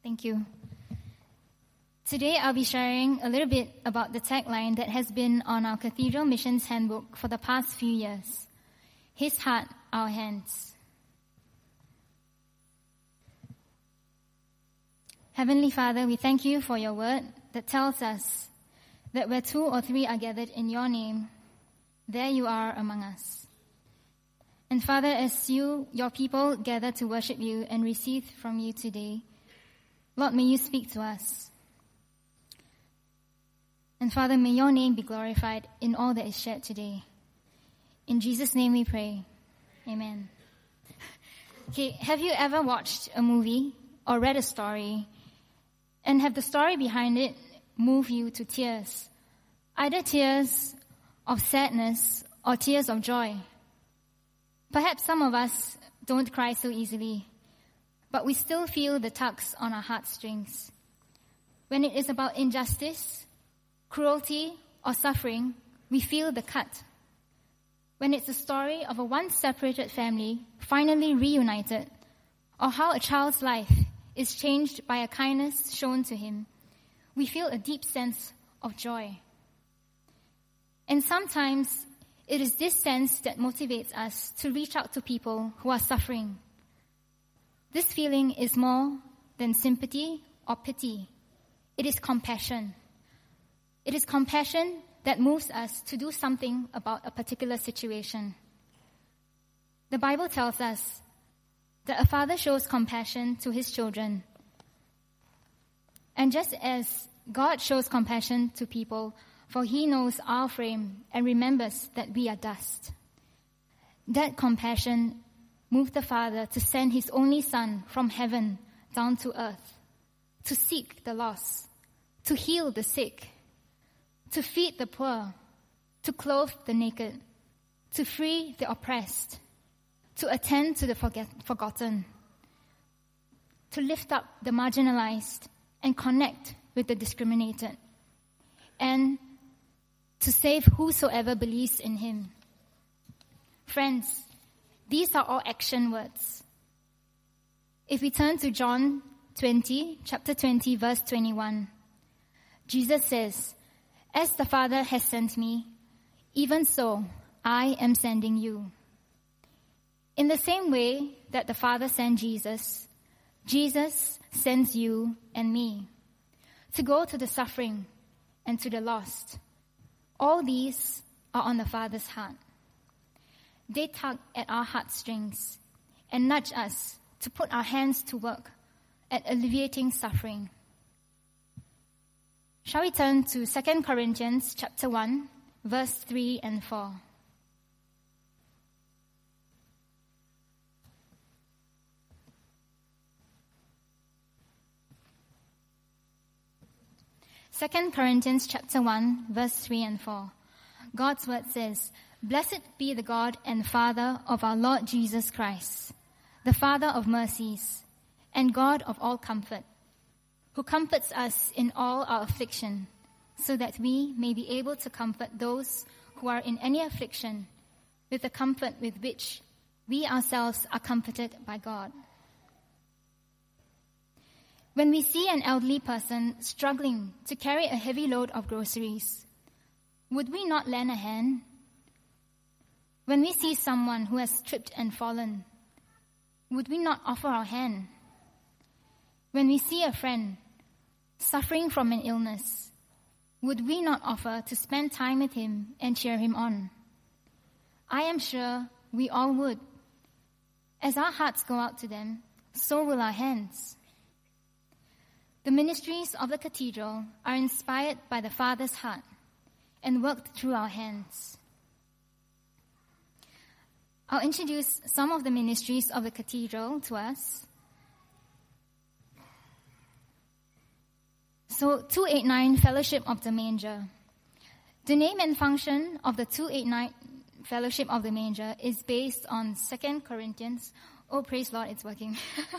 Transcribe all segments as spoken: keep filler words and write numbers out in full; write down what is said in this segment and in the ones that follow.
Thank you. Today I'll be sharing a little bit about the tagline that has been on our Cathedral Missions Handbook for the past few years. His heart, our hands. Heavenly Father, we thank you for your word that tells us that where two or three are gathered in your name, there you are among us. And Father, as you, your people, gather to worship you and receive from you today, Lord, may you speak to us. And Father, may your name be glorified in all that is shared today. In Jesus' name we pray. Amen. Okay, have you ever watched a movie or read a story and have the story behind it move you to tears? Either tears of sadness or tears of joy. Perhaps some of us don't cry so easily, but we still feel the tugs on our heartstrings. When it is about injustice, cruelty, or suffering, we feel the cut. When it's a story of a once separated family finally reunited, or how a child's life is changed by a kindness shown to him, we feel a deep sense of joy. And sometimes it is this sense that motivates us to reach out to people who are suffering. This feeling is more than sympathy or pity. It is compassion. It is compassion that moves us to do something about a particular situation. The Bible tells us that a father shows compassion to his children. And just as God shows compassion to people, for he knows our frame and remembers that we are dust. That compassion moved the Father to send his only Son from heaven down to earth, to seek the lost, to heal the sick, to feed the poor, to clothe the naked, to free the oppressed, to attend to the forget- forgotten, to lift up the marginalized and connect with the discriminated, and to save whosoever believes in him. Friends, these are all action words. If we turn to John twenty, chapter twenty, verse twenty-one, Jesus says, "As the Father has sent me, even so I am sending you." In the same way that the Father sent Jesus, Jesus sends you and me to go to the suffering and to the lost. All these are on the Father's heart. They tug at our heartstrings and nudge us to put our hands to work at alleviating suffering. Shall we turn to Second Corinthians chapter one, verse three and four. Second Corinthians chapter one, verse three and four. God's word says, "Blessed be the God and Father of our Lord Jesus Christ, the Father of mercies, and God of all comfort, who comforts us in all our affliction, so that we may be able to comfort those who are in any affliction with the comfort with which we ourselves are comforted by God." When we see an elderly person struggling to carry a heavy load of groceries, would we not lend a hand? When we see someone who has tripped and fallen, would we not offer our hand? When we see a friend suffering from an illness, would we not offer to spend time with him and cheer him on? I am sure we all would. As our hearts go out to them, so will our hands. The ministries of the cathedral are inspired by the Father's heart and worked through our hands. I'll introduce some of the ministries of the cathedral to us. So, two eighty-nine Fellowship of the Manger. The name and function of the two eighty-nine Fellowship of the Manger is based on Second Corinthians. Oh, praise Lord, it's working.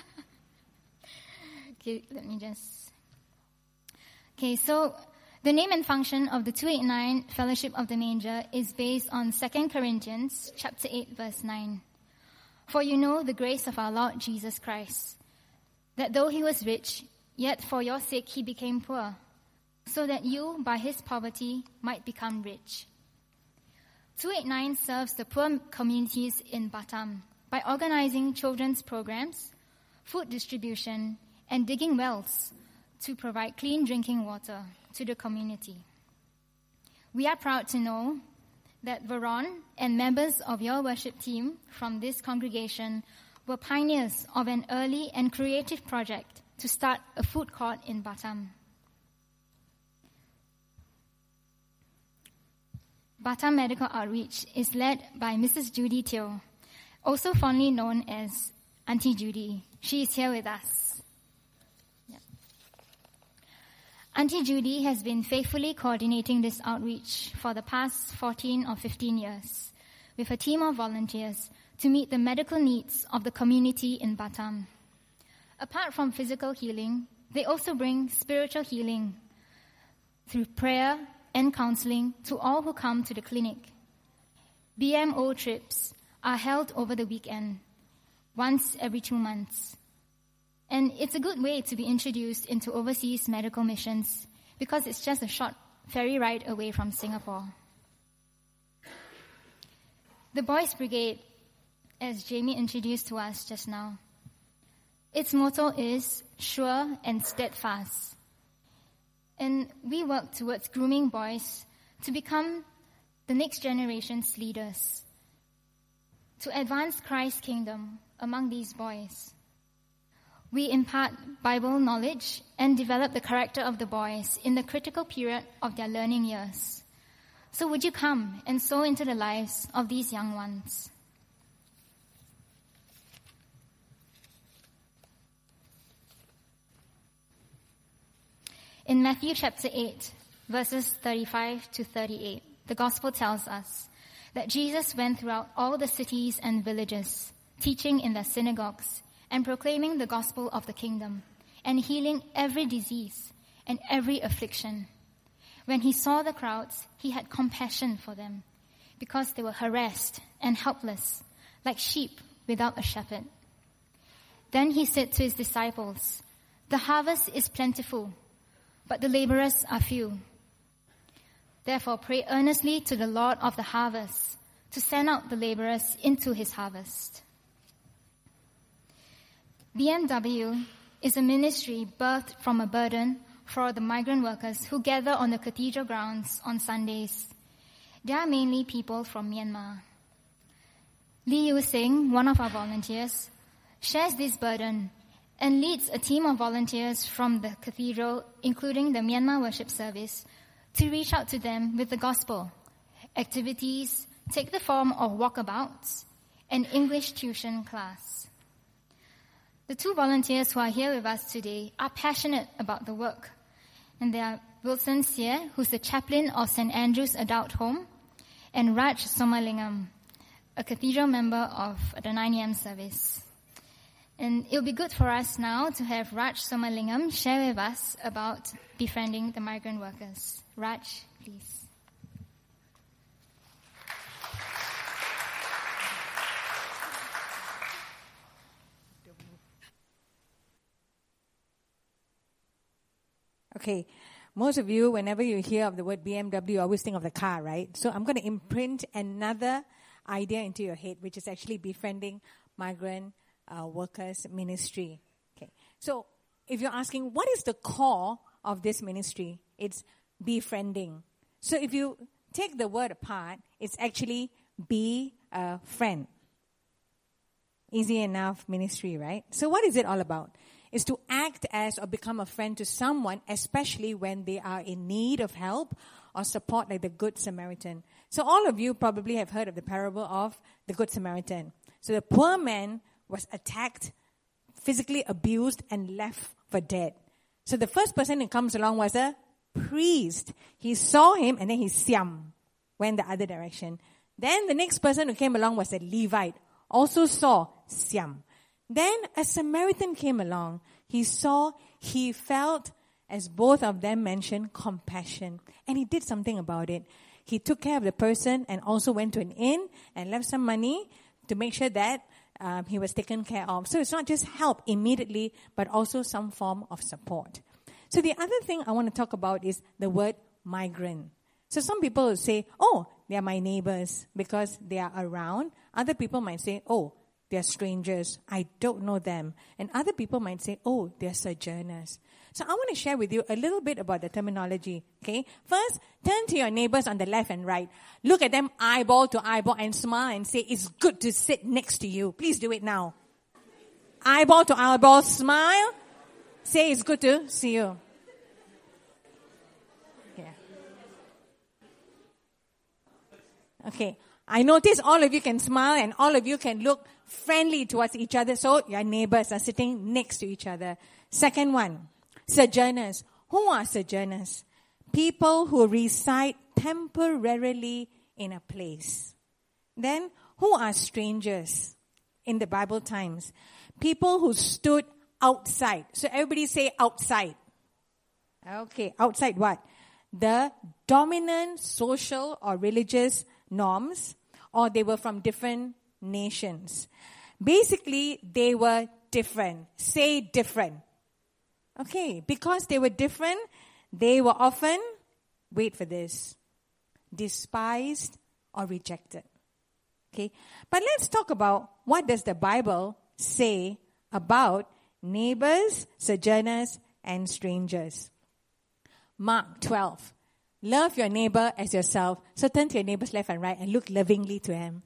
Okay, let me just... Okay, so the name and function of the two eighty-nine Fellowship of the Manger is based on Second Corinthians chapter eight, verse nine. "For you know the grace of our Lord Jesus Christ, that though he was rich, Yet for your sake he became poor, so that you, by his poverty, might become rich. two eighty-nine serves the poor communities in Batam by organizing children's programs, food distribution, and digging wells to provide clean drinking water to the community. We are proud to know that Veron and members of your worship team from this congregation were pioneers of an early and creative project to start a food court in Batam. Batam Medical Outreach is led by Missus Judy Teo, also fondly known as Auntie Judy. She is here with us. Yep. Auntie Judy has been faithfully coordinating this outreach for the past fourteen or fifteen years with a team of volunteers to meet the medical needs of the community in Batam. Apart from physical healing, they also bring spiritual healing through prayer and counseling to all who come to the clinic. B M O trips are held over the weekend, once every two months. And it's a good way to be introduced into overseas medical missions because it's just a short ferry ride away from Singapore. The Boys Brigade, as Jamie introduced to us just now, its motto is sure and steadfast. And we work towards grooming boys to become the next generation's leaders, to advance Christ's kingdom among these boys. We impart Bible knowledge and develop the character of the boys in the critical period of their learning years. So would you come and sow into the lives of these young ones? In Matthew chapter eight, verses thirty-five to thirty-eight, the gospel tells us that Jesus went throughout all the cities and villages, teaching in their synagogues and proclaiming the gospel of the kingdom and healing every disease and every affliction. When he saw the crowds, he had compassion for them because they were harassed and helpless, like sheep without a shepherd. Then he said to his disciples, "The harvest is plentiful, but the laborers are few. Therefore, pray earnestly to the Lord of the harvest to send out the laborers into his harvest." B M W is a ministry birthed from a burden for the migrant workers who gather on the cathedral grounds on Sundays. They are mainly people from Myanmar. Lee Yu Sing, one of our volunteers, shares this burden and leads a team of volunteers from the cathedral, including the Myanmar worship service, to reach out to them with the gospel. Activities take the form of walkabouts and English tuition class. The two volunteers who are here with us today are passionate about the work, and they are Wilson Seah, who's the chaplain of Saint Andrew's Adult Home, and Raj Somalingam, a cathedral member of the nine a.m. service. And it'll be good for us now to have Raj Somalingam share with us about befriending the migrant workers. Raj, please. Okay, most of you, whenever you hear of the word B M W, you always think of the car, right? So I'm going to imprint another idea into your head, which is actually befriending migrant uh, workers ministry. Okay, so if you're asking, what is the core of this ministry? It's befriending. So if you take the word apart, it's actually be a friend. Easy enough ministry, right? So what is it all about? Is to act as or become a friend to someone, especially when they are in need of help or support, like the Good Samaritan. So all of you probably have heard of the parable of the Good Samaritan. So the poor man was attacked, physically abused, and left for dead. So the first person who comes along was a priest. He saw him and then he siam, went the other direction. Then the next person who came along was a Levite, also saw siam. Then a Samaritan came along. He saw, he felt, as both of them mentioned, compassion. And he did something about it. He took care of the person and also went to an inn and left some money to make sure that um, he was taken care of. So it's not just help immediately, but also some form of support. So the other thing I want to talk about is the word migrant. So some people will say, oh, they are my neighbors because they are around. Other people might say, oh, they are strangers. I don't know them. And other people might say, oh, they are sojourners. So I want to share with you a little bit about the terminology. Okay, first, turn to your neighbors on the left and right. Look at them eyeball to eyeball and smile and say, it's good to sit next to you. Please do it now. Eyeball to eyeball, smile. Say, it's good to see you. Yeah. Okay. I notice all of you can smile and all of you can look friendly towards each other. So your neighbors are sitting next to each other. Second one, sojourners. Who are sojourners? People who reside temporarily in a place. Then, who are strangers in the Bible times? People who stood outside. So everybody say outside. Okay, outside what? The dominant social or religious norms, or they were from different nations. Basically, they were different. Say different. Okay, because they were different, they were often, wait for this, despised or rejected. Okay, but let's talk about what does the Bible say about neighbors, sojourners, and strangers. Mark twelve. Love your neighbor as yourself. So turn to your neighbor's left and right and look lovingly to him.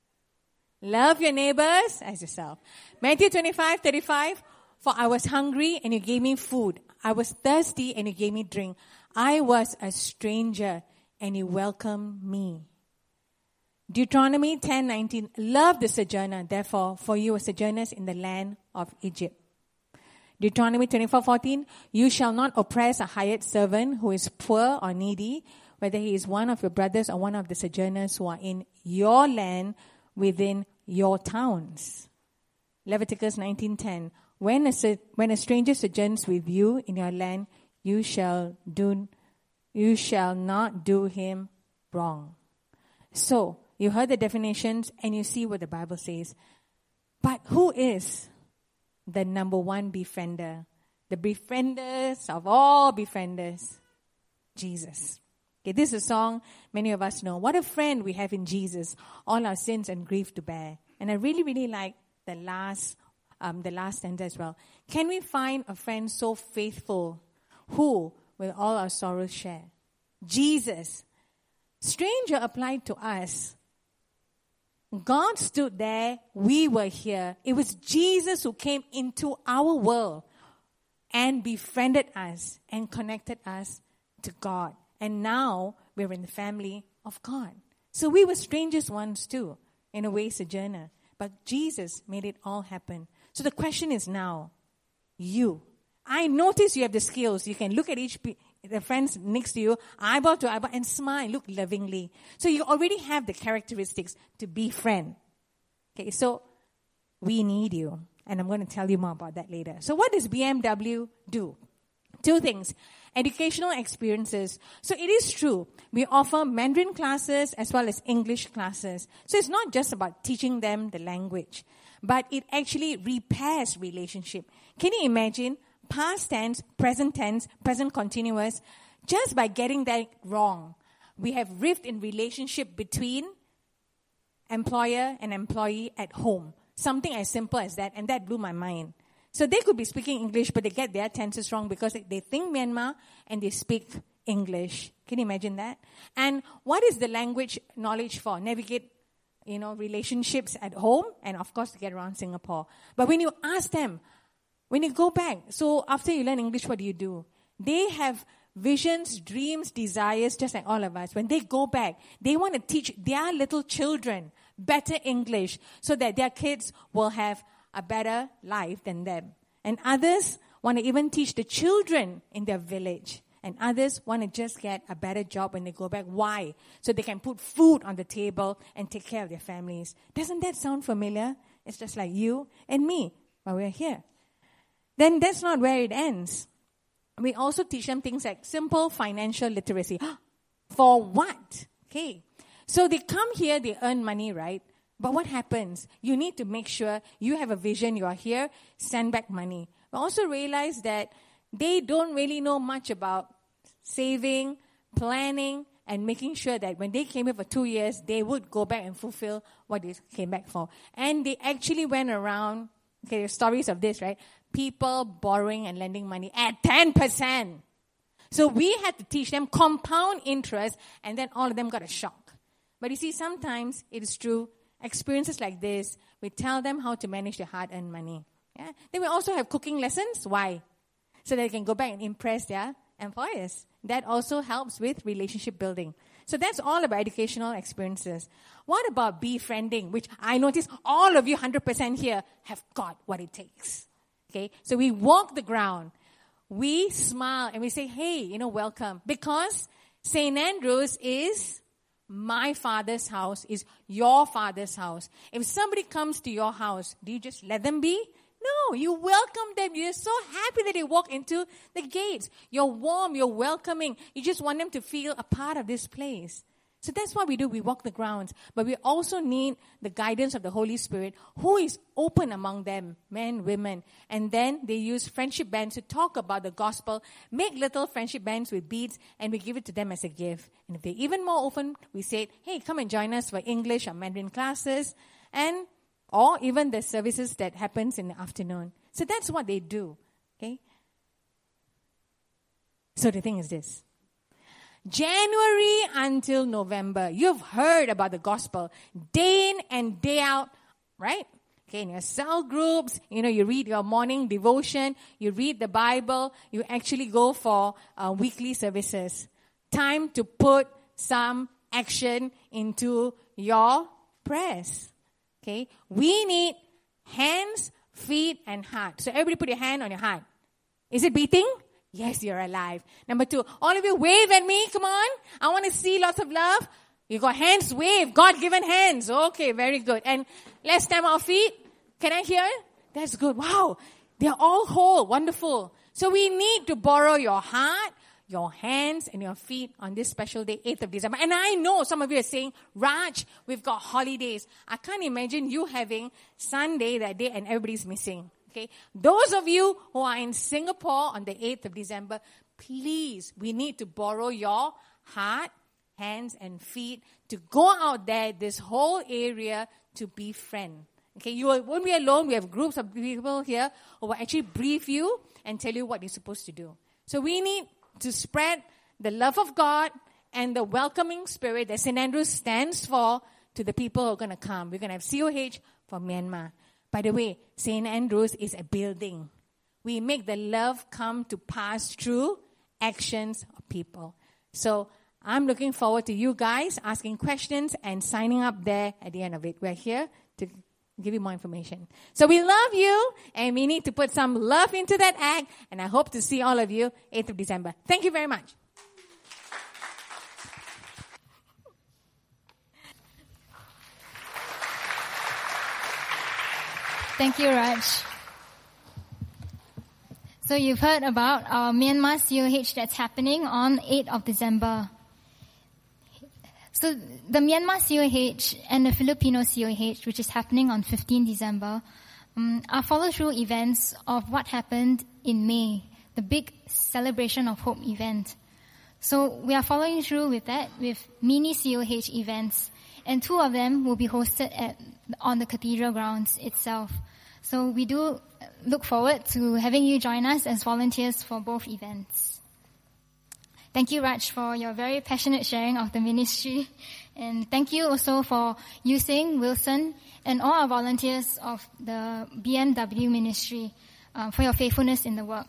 Love your neighbors as yourself. Matthew twenty-five thirty-five. For I was hungry and you gave me food. I was thirsty and you gave me drink. I was a stranger and you welcomed me. Deuteronomy ten nineteen. Love the sojourner, therefore, for you are sojourners in the land of Egypt. Deuteronomy twenty-four fourteen. You shall not oppress a hired servant who is poor or needy, whether he is one of your brothers or one of the sojourners who are in your land within your towns. Leviticus nineteen ten. When a, when a stranger sojourns with you in your land, you shall do, you shall not do him wrong. So, you heard the definitions and you see what the Bible says. But who is the number one befriender? The befrienders of all befrienders. Jesus. Okay, this is a song many of us know. What a friend we have in Jesus. All our sins and grief to bear. And I really, really like the last Um, the last stanza as well. Can we find a friend so faithful who will all our sorrows share? Jesus. Stranger applied to us. God stood there. We were here. It was Jesus who came into our world and befriended us and connected us to God. And now we're in the family of God. So we were strangers once too, in a way sojourner. But Jesus made it all happen. So the question is now, you. I notice you have the skills. You can look at each pe- the friends next to you, eyeball to eyeball, and smile, look lovingly. So you already have the characteristics to be friend. Okay, so we need you. And I'm going to tell you more about that later. So what does B M W do? Two things. Educational experiences. So it is true. We offer Mandarin classes as well as English classes. So it's not just about teaching them the language, but it actually repairs relationship. Can you imagine past tense, present tense, present continuous? Just by getting that wrong, we have rift in relationship between employer and employee at home. Something as simple as that, and that blew my mind. So they could be speaking English, but they get their tenses wrong because they think Myanmar and they speak English. Can you imagine that? And what is the language knowledge for? Navigate, you know, relationships at home and, of course, to get around Singapore. But when you ask them, when you go back, so after you learn English, what do you do? They have visions, dreams, desires, just like all of us. When they go back, they want to teach their little children better English so that their kids will have a better life than them. And others want to even teach the children in their village. And others want to just get a better job when they go back. Why? So they can put food on the table and take care of their families. Doesn't that sound familiar? It's just like you and me, but we're here. Then that's not where it ends. We also teach them things like simple financial literacy. For what? Okay. So they come here, they earn money, right? But what happens? You need to make sure you have a vision, you are here, send back money. But also realize that they don't really know much about saving, planning, and making sure that when they came here for two years, they would go back and fulfill what they came back for. And they actually went around, okay, there's stories of this, right? People borrowing and lending money at ten percent. So we had to teach them compound interest, and then all of them got a shock. But you see, sometimes it is true. Experiences like this, we tell them how to manage their hard-earned money. Yeah? Then we also have cooking lessons. Why? So that they can go back and impress their employers. That also helps with relationship building. So that's all about educational experiences. What about befriending, which I notice all of you one hundred percent here have got what it takes. Okay? So we walk the ground. We smile and we say, hey, you know, welcome. Because Saint Andrew's is my father's house, is your father's house. If somebody comes to your house, do you just let them be? No, you welcome them. You're so happy that they walk into the gates. You're warm, you're welcoming. You just want them to feel a part of this place. So that's what we do. We walk the grounds. But we also need the guidance of the Holy Spirit, who is open among them, men, women. And then they use friendship bands to talk about the gospel, make little friendship bands with beads, and we give it to them as a gift. And if they're even more open, we say, hey, come and join us for English or Mandarin classes, and or even the services that happens in the afternoon. So that's what they do. Okay? So the thing is this. January until November, you've heard about the gospel day in and day out, right? Okay, in your cell groups, you know, you read your morning devotion, you read the Bible, you actually go for uh, weekly services. Time to put some action into your prayers. Okay, we need hands, feet, and heart. So everybody put your hand on your heart. Is it beating? Yes, you're alive. Number two, all of you wave at me. Come on. I want to see lots of love. You got hands, wave. God-given hands. Okay, very good. And let's stamp our feet. Can I hear it? That's good. Wow. They're all whole. Wonderful. So we need to borrow your heart, your hands, and your feet on this special day, eighth of December. And I know some of you are saying, Raj, we've got holidays. I can't imagine you having Sunday that day and everybody's missing. Okay, those of you who are in Singapore on the eighth of December, please, we need to borrow your heart, hands, and feet to go out there, this whole area, to befriend. Okay, you won't be alone. We have groups of people here who will actually brief you and tell you what you're supposed to do. So we need to spread the love of God and the welcoming spirit that Saint Andrews stands for to the people who are going to come. We're going to have C O H for Myanmar. By the way, Saint Andrews is a building. We make the love come to pass through actions of people. So I'm looking forward to you guys asking questions and signing up there at the end of it. We're here to give you more information. So we love you, and we need to put some love into that act, and I hope to see all of you eighth of December. Thank you very much. Thank you, Raj. So you've heard about our Myanmar C O H that's happening on eighth of December. So the Myanmar C O H and the Filipino C O H, which is happening on fifteenth of December, um, are follow-through events of what happened in May, the big Celebration of Hope event. So we are following through with that, with mini C O H events, and two of them will be hosted at on the cathedral grounds itself. So we do look forward to having you join us as volunteers for both events. Thank you, Raj, for your very passionate sharing of the ministry. And thank you also for using Wilson and all our volunteers of the B M W ministry uh, for your faithfulness in the work.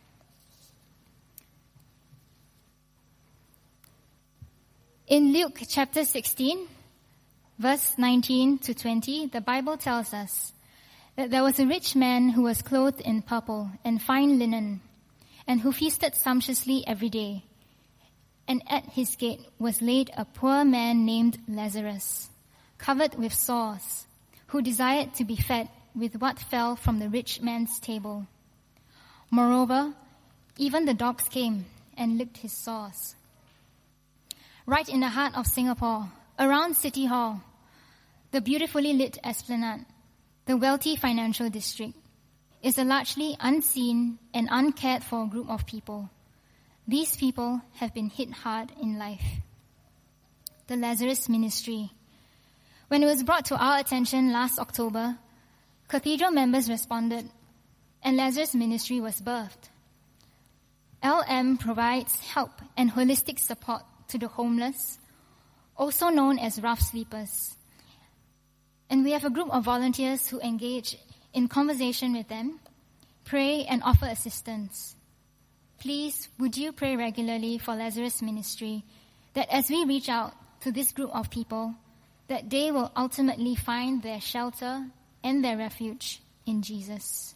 In Luke chapter sixteen, verse nineteen to twenty, the Bible tells us that there was a rich man who was clothed in purple and fine linen, and who feasted sumptuously every day. And at his gate was laid a poor man named Lazarus, covered with sores, who desired to be fed with what fell from the rich man's table. Moreover, even the dogs came and licked his sores. Right in the heart of Singapore, around City Hall, the beautifully lit Esplanade, the wealthy financial district, is a largely unseen and uncared for group of people. These people have been hit hard in life. The Lazarus Ministry. When it was brought to our attention last October, Cathedral members responded, and Lazarus Ministry was birthed. L M provides help and holistic support to the homeless, also known as rough sleepers. And we have a group of volunteers who engage in conversation with them, pray and offer assistance. Please, would you pray regularly for Lazarus Ministry, that as we reach out to this group of people, that they will ultimately find their shelter and their refuge in Jesus.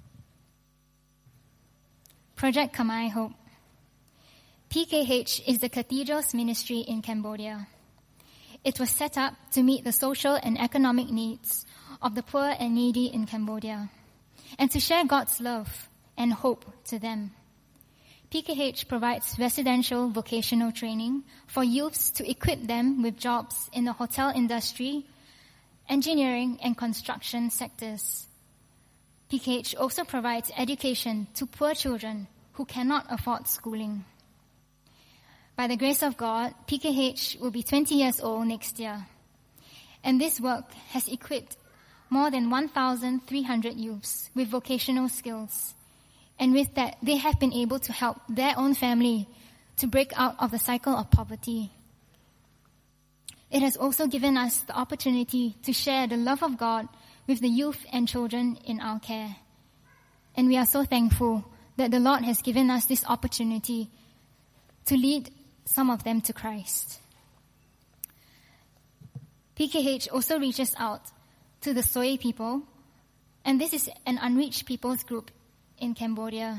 Project Kamai Hope. P K H is the Cathedral's ministry in Cambodia. It was set up to meet the social and economic needs of the poor and needy in Cambodia, and to share God's love and hope to them. P K H provides residential vocational training for youths to equip them with jobs in the hotel industry, engineering and construction sectors. P K H also provides education to poor children who cannot afford schooling. By the grace of God, P K H will be twenty years old next year. And this work has equipped more than one thousand three hundred youths with vocational skills. And with that, they have been able to help their own family to break out of the cycle of poverty. It has also given us the opportunity to share the love of God with the youth and children in our care. And we are so thankful that the Lord has given us this opportunity to lead some of them to Christ. P K H also reaches out to the Soy people, and this is an unreached peoples group in Cambodia.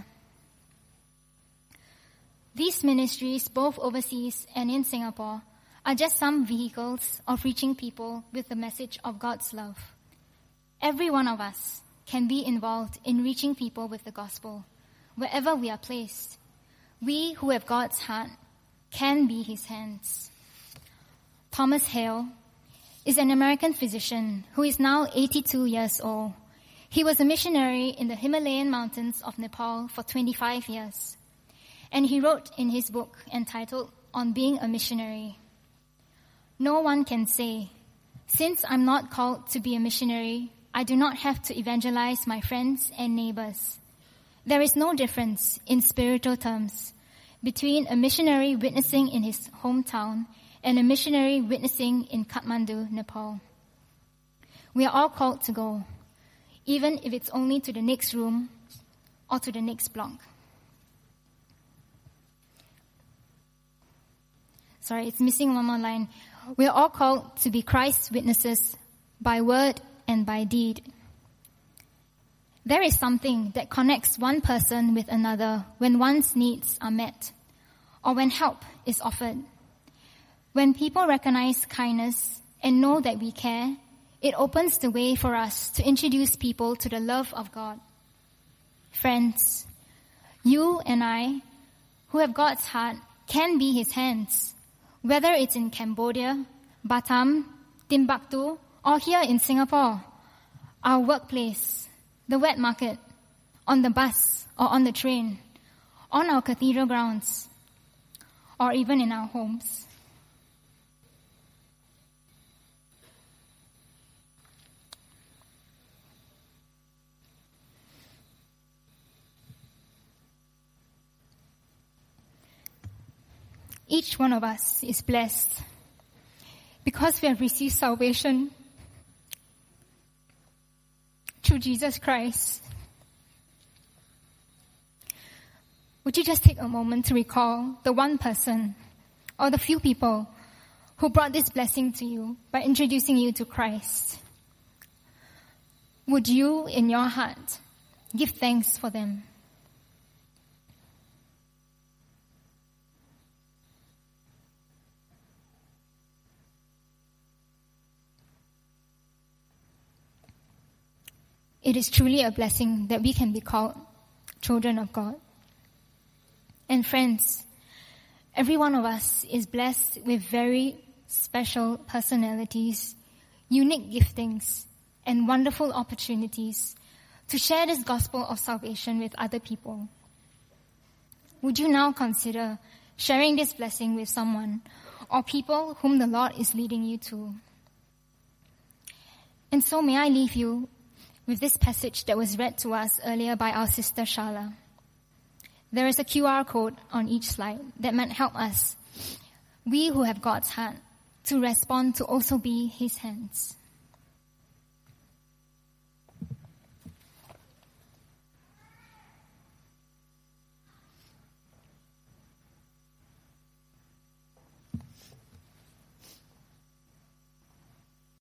These ministries, both overseas and in Singapore, are just some vehicles of reaching people with the message of God's love. Every one of us can be involved in reaching people with the gospel, wherever we are placed. We who have God's heart can be his hands. Thomas Hale is an American physician who is now eighty-two years old. He was a missionary in the Himalayan mountains of Nepal for twenty-five years. And he wrote in his book entitled On Being a Missionary, "No one can say, since I'm not called to be a missionary, I do not have to evangelize my friends and neighbors. There is no difference in spiritual terms between a missionary witnessing in his hometown and a missionary witnessing in Kathmandu, Nepal. We are all called to go, even if it's only to the next room or to the next block." Sorry, it's missing one more line. We are all called to be Christ's witnesses by word and by deed. There is something that connects one person with another when one's needs are met or when help is offered. When people recognize kindness and know that we care, it opens the way for us to introduce people to the love of God. Friends, you and I, who have God's heart, can be his hands, whether it's in Cambodia, Batam, Timbuktu, or here in Singapore, our workplace, the wet market, on the bus or on the train, on our cathedral grounds, or even in our homes. Each one of us is blessed because we have received salvation through Jesus Christ. Would you just take a moment to recall the one person or the few people who brought this blessing to you by introducing you to Christ? Would you, in your heart, give thanks for them? It is truly a blessing that we can be called children of God. And friends, every one of us is blessed with very special personalities, unique giftings, and wonderful opportunities to share this gospel of salvation with other people. Would you now consider sharing this blessing with someone or people whom the Lord is leading you to? And so may I leave you with this passage that was read to us earlier by our sister Shala. There is a Q R code on each slide that might help us, we who have God's heart, to respond to also be His hands.